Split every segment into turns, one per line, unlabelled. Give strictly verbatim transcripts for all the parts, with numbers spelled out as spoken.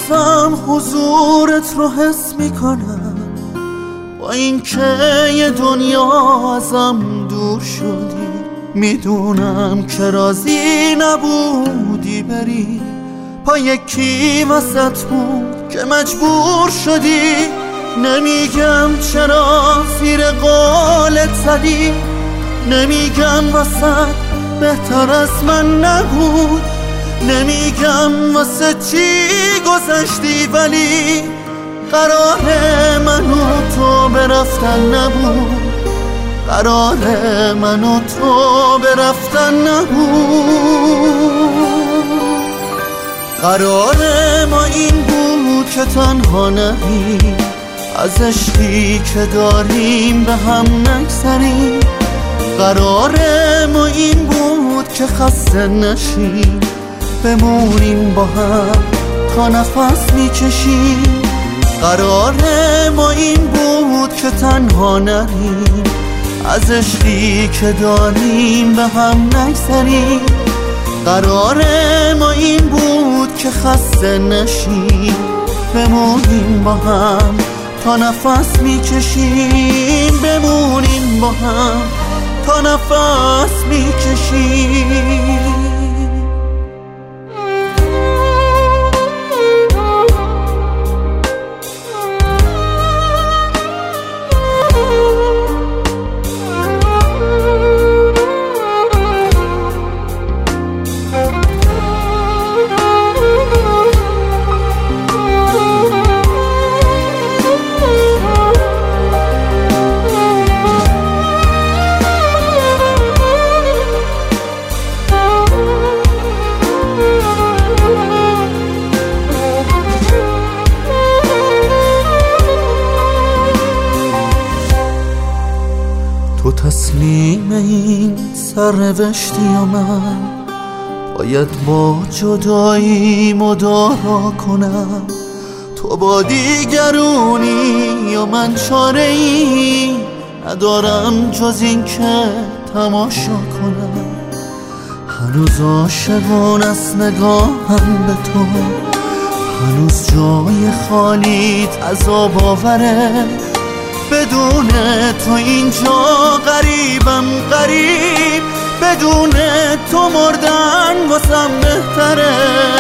هنوزم حضورت رو حس میکنم، با این که یه دنیا ازم دور شدی. میدونم که راضی نبودی بری، پا یکی وسط بود که مجبور شدی. نمیگم چرا زیر قولت زدی، نمیگم وسط بهتر از من نبود، نمیگم واسه چی گذشتی، ولی قرار من و تو برفتن نبود، قرار من و تو برفتن نبود. قرار ما این بود که تنها نریم، از عشقی که داریم به هم نگذریم. قرار ما این بود که خسته نشیم، بمونیم با هم تا نفس میکشیم. قرار ما این بود که تنها نریم، از عشقی که داریم به هم نگذریم. قرار ما این بود که خسته نشیم، بمونیم با هم تا نفس میکشیم. بمونیم با هم تا نفس میکشیم. تو تسلیم این سرنوشتی و من باید با جدایی مدارا کنم. تو با دیگرونی و من چاره ای ندارم جز این که تماشا کنم. هنوز عاشقان از نگاهم به تو، هنوز جای خالیت عذاب آوره. بدون تو اینجا غریبم غریب، بدون تو مردن واسم بهتره.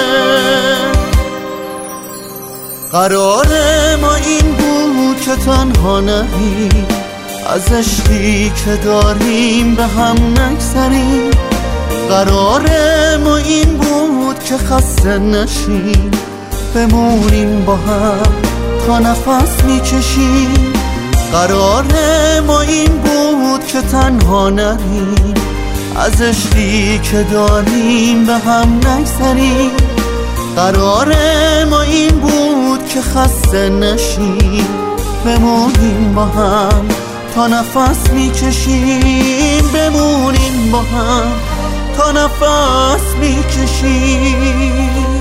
قرار ما این بود که تنها نریم، از عشقی که داریم به هم نگذریم. قرار ما این بود که خسته نشیم، بمونیم با هم تا نفس میکشیم. قرار ما این بود که تنها نریم، از عشقی که داریم به هم نگذریم. قرار ما این بود که خسته نشیم، بمونیم با هم تا نفس میکشیم. بمونیم با هم تا نفس میکشیم.